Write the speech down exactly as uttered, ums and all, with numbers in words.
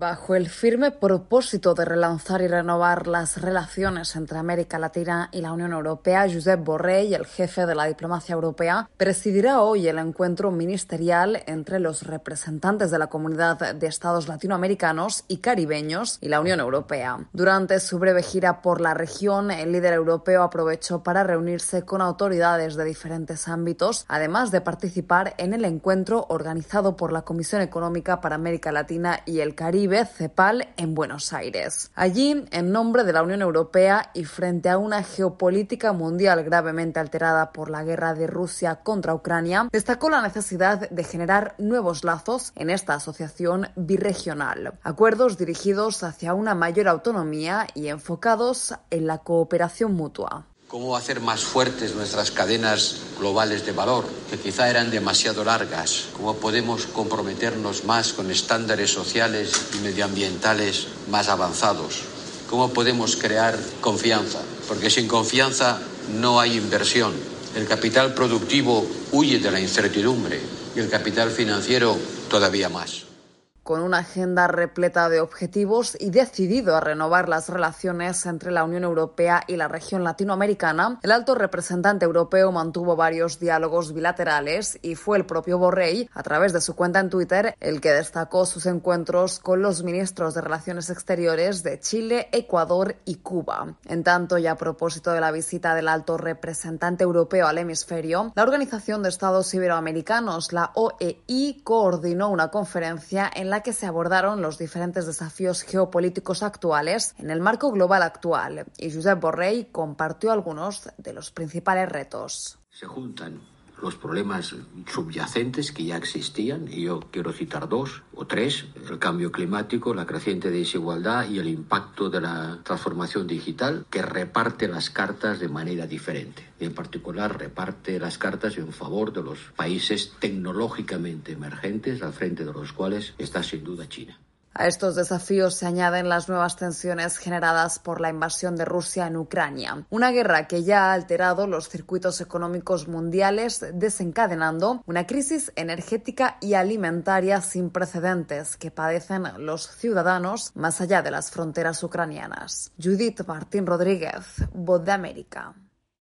Bajo el firme propósito de relanzar y renovar las relaciones entre América Latina y la Unión Europea, Josep Borrell, el jefe de la diplomacia europea, presidirá hoy el encuentro ministerial entre los representantes de la Comunidad de Estados Latinoamericanos y Caribeños y la Unión Europea. Durante su breve gira por la región, el líder europeo aprovechó para reunirse con autoridades de diferentes ámbitos, además de participar en el encuentro organizado por la Comisión Económica para América Latina y el Caribe, CEPAL, en Buenos Aires. Allí, en nombre de la Unión Europea y frente a una geopolítica mundial gravemente alterada por la guerra de Rusia contra Ucrania, destacó la necesidad de generar nuevos lazos en esta asociación birregional. Acuerdos dirigidos hacia una mayor autonomía y enfocados en la cooperación mutua. ¿Cómo hacer más fuertes nuestras cadenas globales de valor, que quizá eran demasiado largas? ¿Cómo podemos comprometernos más con estándares sociales y medioambientales más avanzados? ¿Cómo podemos crear confianza? Porque sin confianza no hay inversión. El capital productivo huye de la incertidumbre y el capital financiero todavía más. Con una agenda repleta de objetivos y decidido a renovar las relaciones entre la Unión Europea y la región latinoamericana, el alto representante europeo mantuvo varios diálogos bilaterales y fue el propio Borrell, a través de su cuenta en Twitter, el que destacó sus encuentros con los ministros de Relaciones Exteriores de Chile, Ecuador y Cuba. En tanto, y a propósito de la visita del alto representante europeo al hemisferio, la Organización de Estados Iberoamericanos, la O E I, coordinó una conferencia en la que se abordaron los diferentes desafíos geopolíticos actuales en el marco global actual, y Josep Borrell compartió algunos de los principales retos. Se juntan los problemas subyacentes que ya existían, y yo quiero citar dos o tres: el cambio climático, la creciente desigualdad y el impacto de la transformación digital, que reparte las cartas de manera diferente. Y en particular reparte las cartas en favor de los países tecnológicamente emergentes, al frente de los cuales está sin duda China. A estos desafíos se añaden las nuevas tensiones generadas por la invasión de Rusia en Ucrania, una guerra que ya ha alterado los circuitos económicos mundiales, desencadenando una crisis energética y alimentaria sin precedentes que padecen los ciudadanos más allá de las fronteras ucranianas. Judith Martín Rodríguez, Voz de América.